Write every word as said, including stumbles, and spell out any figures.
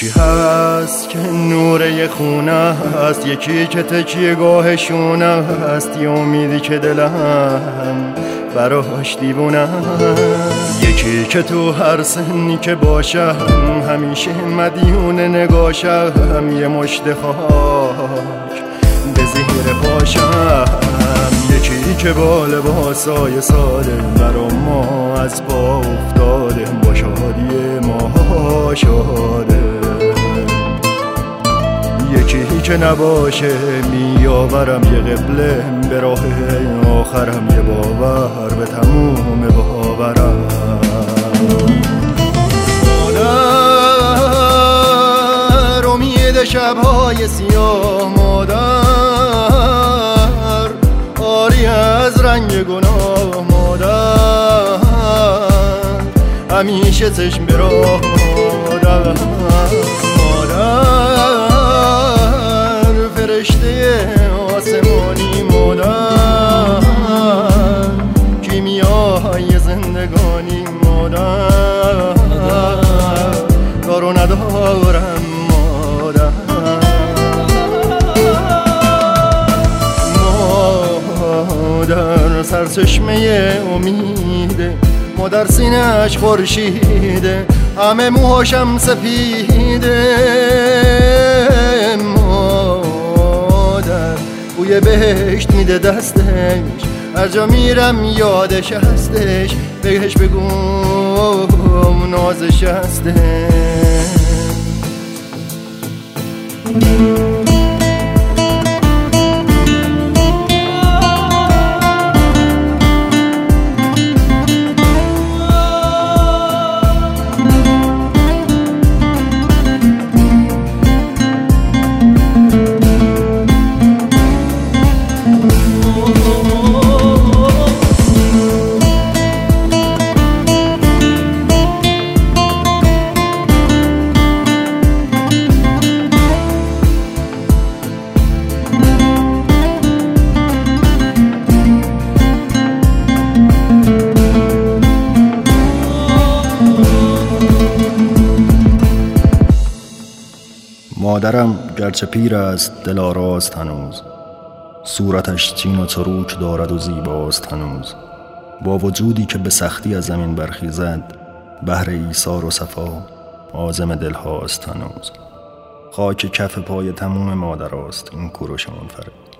یکی هست که نور خونه است، یکی که تکیه گاهشونه است، یه امیدی که دلم براش دیوونه است. یکی که تو هر سنی که باشم همیشه مدیون نگاشم، یه مشت خاک به زیر پاشم. یکی که با لباسای ساده برا ما از پا افتاده، با شادی ما شاده. یکی که نباشه میآورم یه قبله، به راه آخرم یه باور به تموم باورم. مادر امید شبهای سیاه، مادر آری از رنگ گناه، مادر همیشه چشم به راه، مادر مادر فرشته آسمانی، مادر کیمیای زندگانی، مادر کارو ندارم مادر. مادر سرچشمه امیده، مادر سینه‌اش خورشیده، همه موهاشم سپیده. مادر بوی بهشت میده دستش، هر جا میرم یادش هستش، بهش بگم نازش هستش. مادرم گرچه پیر است دل آراست هنوز، صورتش چین و چروک دارد و زیباست هنوز. با وجودی که به سختی از زمین برخیزد، بهر ایثار و صفا عازم دل هاست هنوز. خاک کف پای تموم مادر است این کوروش منفرد.